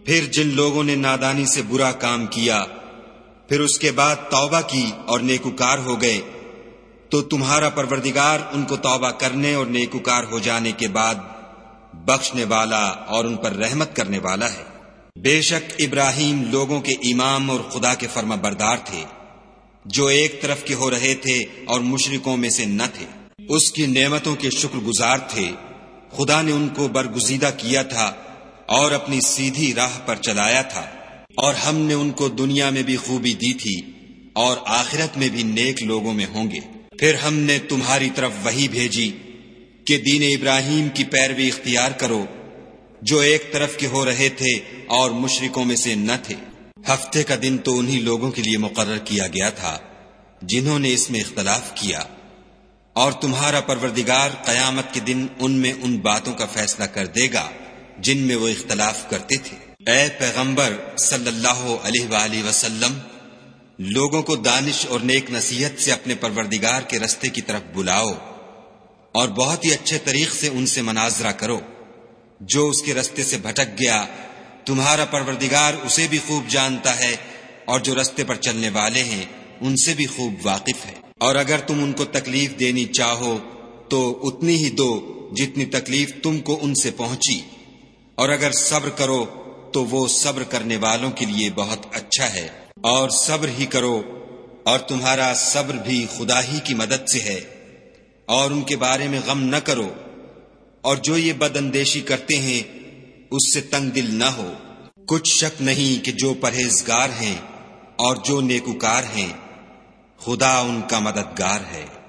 پھر جن لوگوں نے نادانی سے برا کام کیا پھر اس کے بعد توبہ کی اور نیکوکار ہو گئے تو تمہارا پروردگار ان کو توبہ کرنے اور نیکوکار ہو جانے کے بعد بخشنے والا اور ان پر رحمت کرنے والا ہے۔ بے شک ابراہیم لوگوں کے امام اور خدا کے فرما بردار تھے، جو ایک طرف کے ہو رہے تھے اور مشرکوں میں سے نہ تھے۔ اس کی نعمتوں کے شکر گزار تھے۔ خدا نے ان کو برگزیدہ کیا تھا اور اپنی سیدھی راہ پر چلایا تھا، اور ہم نے ان کو دنیا میں بھی خوبی دی تھی اور آخرت میں بھی نیک لوگوں میں ہوں گے۔ پھر ہم نے تمہاری طرف وحی بھیجی کہ دین ابراہیم کی پیروی اختیار کرو، جو ایک طرف کے ہو رہے تھے اور مشرکوں میں سے نہ تھے۔ ہفتے کا دن تو انہی لوگوں کے لیے مقرر کیا گیا تھا جنہوں نے اس میں اختلاف کیا، اور تمہارا پروردگار قیامت کے دن ان میں ان باتوں کا فیصلہ کر دے گا جن میں وہ اختلاف کرتے تھے۔ اے پیغمبر صلی اللہ علیہ وآلہ وسلم، لوگوں کو دانش اور نیک نصیحت سے اپنے پروردگار کے رستے کی طرف بلاؤ، اور بہت ہی اچھے طریق سے ان سے مناظرہ کرو۔ جو اس کے رستے سے بھٹک گیا تمہارا پروردگار اسے بھی خوب جانتا ہے، اور جو رستے پر چلنے والے ہیں ان سے بھی خوب واقف ہے۔ اور اگر تم ان کو تکلیف دینی چاہو تو اتنی ہی دو جتنی تکلیف تم کو ان سے پہنچی، اور اگر صبر کرو تو وہ صبر کرنے والوں کے لیے بہت اچھا ہے۔ اور صبر ہی کرو، اور تمہارا صبر بھی خدا ہی کی مدد سے ہے، اور ان کے بارے میں غم نہ کرو، اور جو یہ بد اندیشی کرتے ہیں اس سے تنگ دل نہ ہو۔ کچھ شک نہیں کہ جو پرہیزگار ہیں اور جو نیکوکار ہیں خدا ان کا مددگار ہے۔